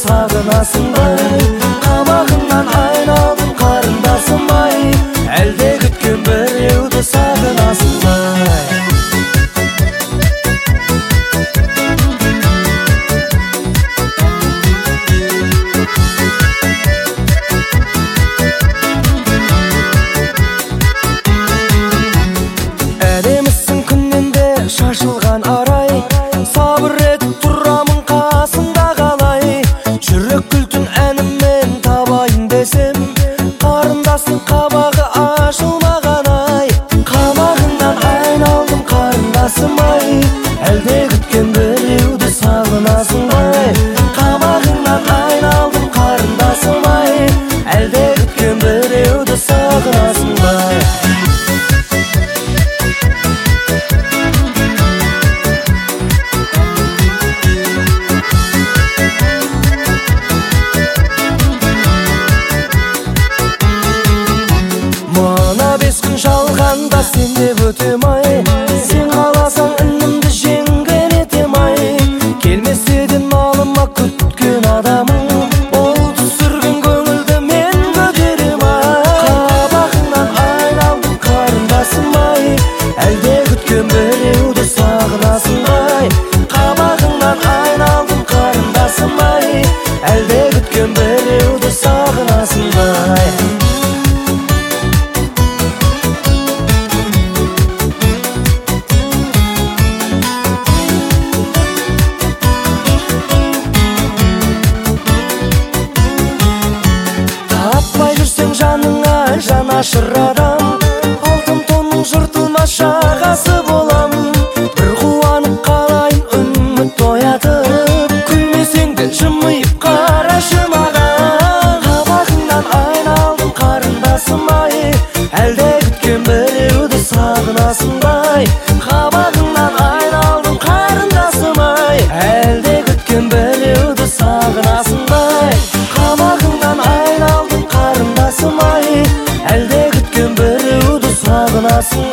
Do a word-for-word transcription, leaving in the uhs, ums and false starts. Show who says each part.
Speaker 1: сағынасың ба? Қабағыңнан айналдым қарындасым ай, әлде күткен біреуді сағынасың ба? Әдемісің күннен де шашылған арай, сабыр етіп тұрамын қасыңда қалай. Жүрек күлтін әніммен табайын десем, қарындастың қабағы ашылмаған ай. Қабағыңнан айналдым қарындасым ай, әлде күткен біреуді сағынасың ба? Қабағыңнан айналдым қарындасым ай, әлде күткен біреуді сағынасың ба? Жалғанда сен деп өтем ай, сен қаласаң інімді жеңген етем ай. Келмесе де малыма күткен адамым, ол түсірген көңілді мен көтерем ай. Қабағыңнан айналдым қарындасым ай, әлде күткен біреуді сағынасың ба? Қабағыңнан айналдым қарындасым ай, әлде күткен біреуді сағынасың ба? Жаныңа жанашыр адам, алтын тонның жыртылмас жағасы болам. Бір қуанып қалайын үміт оятып, күлмесең де жымиып қарашы маған. Қабағыңнан айналдым қарындасым ай, әлде күткен біреуді сағынасың ба? Қабағыңнан айналдым қарындасым ай, әлде күткен біреуді сағынасың ба? Қабағыңнан айналдым қарындасым ай, әлде күткен біреуді сағынасың